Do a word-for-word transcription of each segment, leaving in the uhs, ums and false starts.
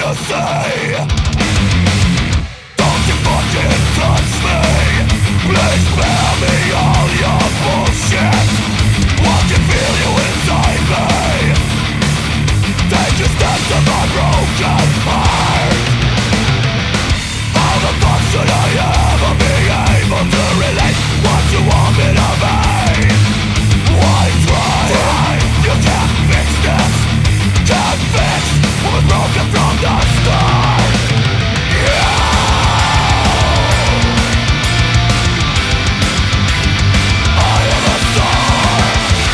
to say, don't you fucking touch me. Please spare me all your bullshit. I can feel you inside me. Take a step to my broken heart. How the fuck should I ever be able to relate what you want me to be? Why try? You can't fix this. Can't fix what was broken from the start. Yeah. I am a star.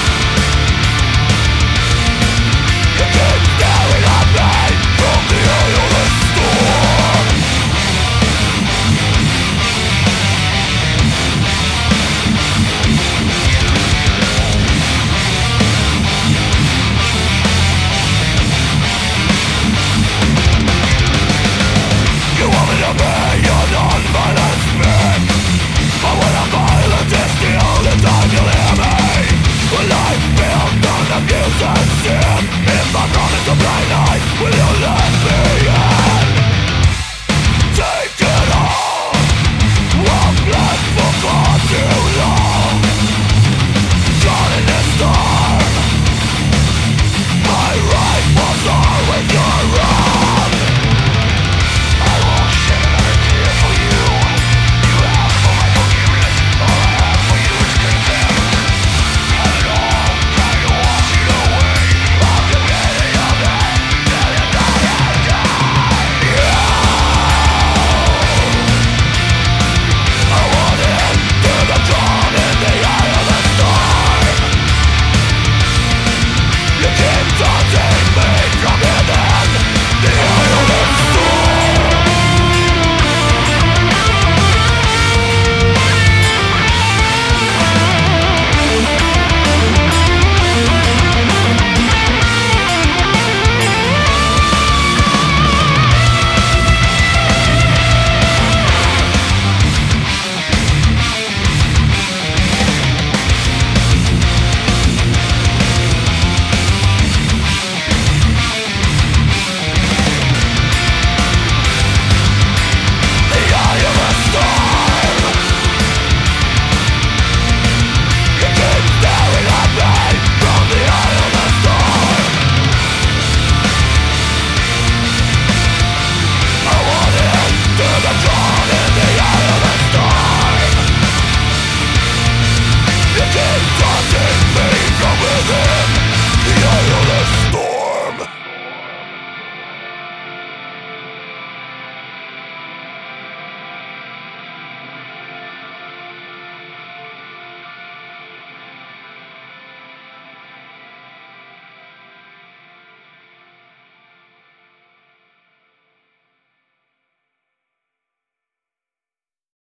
You keep staring at me from the oilless storm. You want me to be your non-violent spirit, but when I'm violent it's the only time you'll hear me. A life built on abuse and sin. If I promise to blind eye, will you